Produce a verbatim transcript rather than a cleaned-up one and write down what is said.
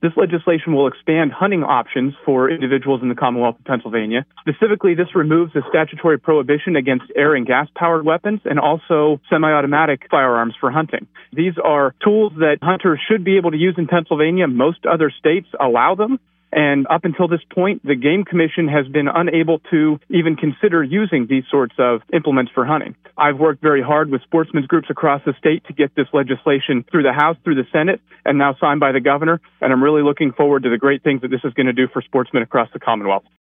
This legislation will expand hunting options for individuals in the Commonwealth of Pennsylvania. Specifically, this removes the statutory prohibition against air and gas-powered weapons and also semi-automatic firearms for hunting. These are tools that hunters should be able to use in Pennsylvania. Most other states allow them. And up until this point, the Game Commission has been unable to even consider using these sorts of implements for hunting. I've worked very hard with sportsmen's groups across the state to get this legislation through the House, through the Senate, and now signed by the governor. And I'm really looking forward to the great things that this is going to do for sportsmen across the Commonwealth.